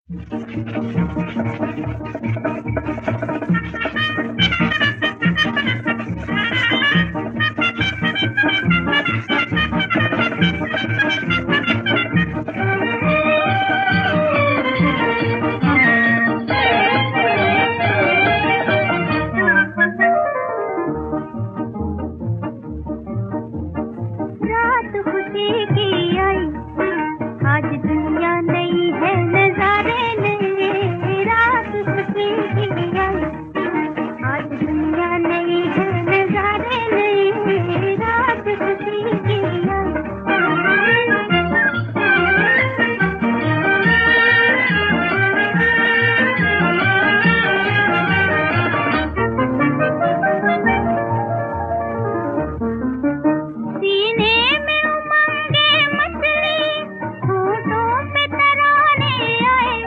रात खुशी की आई, आज दुनिया नई है, नजारे नए। रात खुशी की आई, आज दुनिया नई है, नजारे नए। रात खुशी की आई। सीने में उमंगे मचली, होठों पे तराने आए।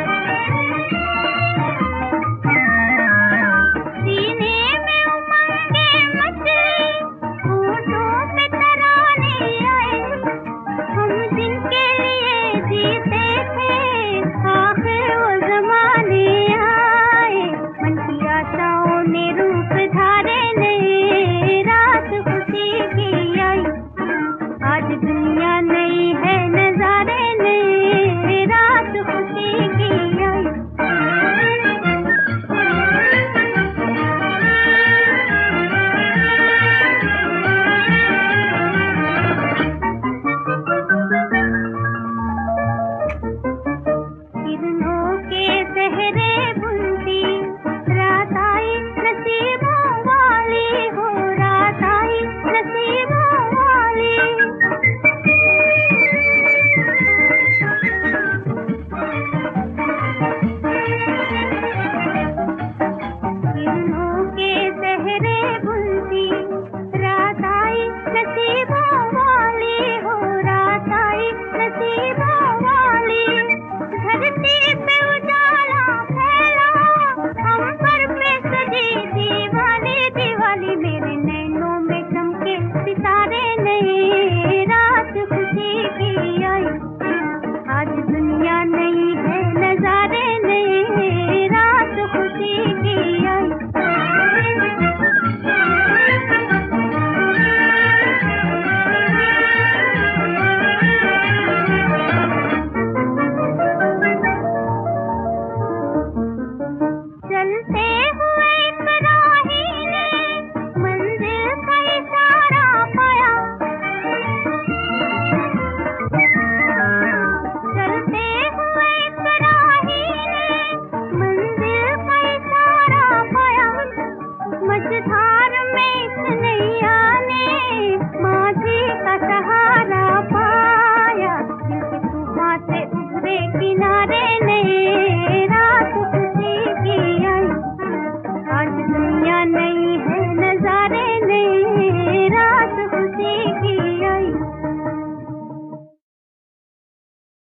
सीने में उमंगे मचली, होठों पे तराने आए। हम जिनके लिए जीते थे, आखिर वो ज़माने आए। मन की आशाओं ने रूप धारे नए। रात खुशी की आई, आज दुनिया नई है, नजारे नए। रात खुशी की आई। किरणों के सहरे बुनती, रात आई नसीबों वाली हो। रात आई नसीबों वाली। किरणों के सहरे बुनती, रात आई नसीबों वाली हो। रात आई नसीबों वाली। धरती पे उजाला फैला, अंबर पे सजी दीवाली दीवाली। मेरे नैनों में चमके सितारे नए। रात खुशी की आई, आज दुनिया नई है, नजारे नए। रात खुशी की आई। चलते हुए एक राही ने मंजिल का इशारा पाया। चलते हुए एक राही ने मंजिल का इशारा पाया। मझधार में इस नैया ने माझी का सहारा पाया। दिल के तूफान से उभरे किनारे